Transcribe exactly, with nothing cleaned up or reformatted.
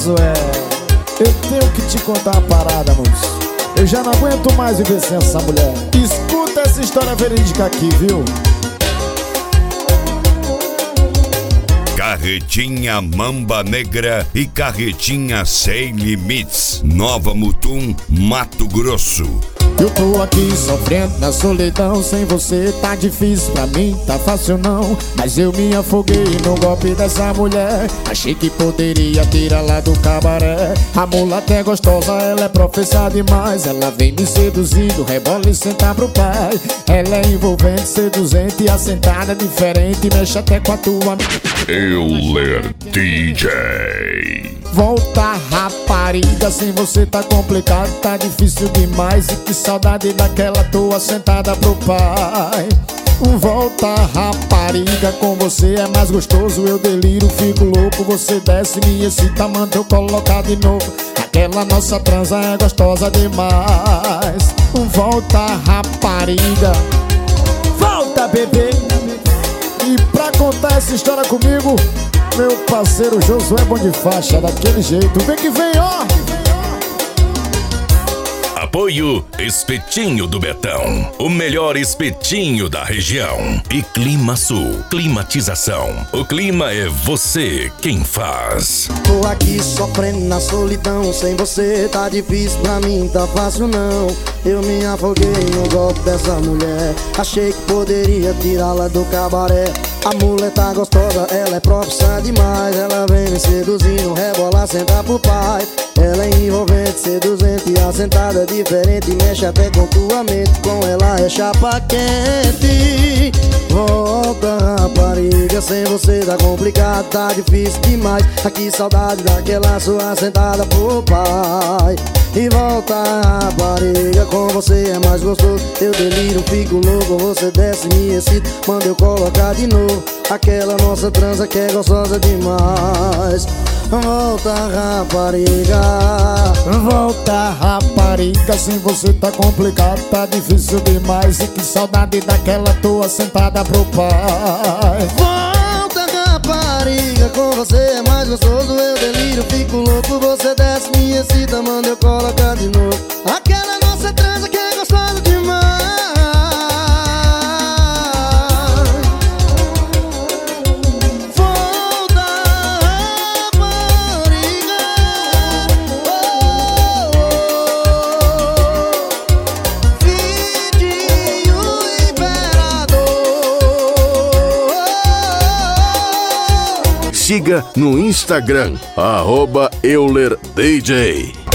Josué, eu tenho que te contar uma parada, moço. Eu já não aguento mais viver sem essa mulher. Escuta essa história verídica aqui, viu? Carretinha Mamba Negra e Carretinha Sem Limites, Nova Mutum, Mato Grosso. Eu tô aqui sofrendo na solidão, sem você tá difícil pra mim, tá fácil não. Mas eu me afoguei no golpe dessa mulher, achei que poderia tirá-la do cabaré. A mulata é gostosa, ela é professa demais, ela vem me seduzindo, rebola e senta pro pai. Ela é envolvente, seduzente e assentada diferente, mexe até com a tua... Euler D J. Volta, rapariga, sem você tá complicado, tá difícil demais. E que saudade daquela tua sentada pro pai. Volta, rapariga, com você é mais gostoso. Eu deliro, fico louco, você desce, me excita, manda eu colocar de novo. Aquela nossa transa é gostosa demais. Volta, rapariga, volta, bebê. E pra contar essa história comigo, meu parceiro Josué Bom de Faixa, daquele jeito. Vem que vem, ó! Apoio Espetinho do Betão, o melhor espetinho da região. E Clima Sul, climatização. O clima é você quem faz. Tô aqui sofrendo na solidão, sem você tá difícil pra mim, tá fácil não. Eu me afoguei no golpe dessa mulher, achei que poderia tirá-la do cabaré. A mulher tá gostosa, ela é profissa demais, ela vem me seduzindo, rebola, senta pro pai. Ela é envolvente, seduzente e assentada diferente, mexe até com tua mente, com ela é chapa quente. Volta, rapariga, sem você tá complicado, tá difícil demais. Aqui saudade daquela sua sentada pro pai. E volta, rapariga, com você é mais gostoso. Eu deliro, fico louco, você desce, me excita, manda eu colocar de novo. Aquela nossa transa que é gostosa demais. Volta, rapariga, volta, rapariga, sem você tá complicado, tá difícil demais. E que saudade daquela tua sentada pro pai. Volta, rapariga, com você é mais gostoso. Eu deliro, fico louco, você desce, me excita, manda eu colocar de novo. Aquela nossa transa que é gostosa demais. Siga no Instagram, arroba Euler D J.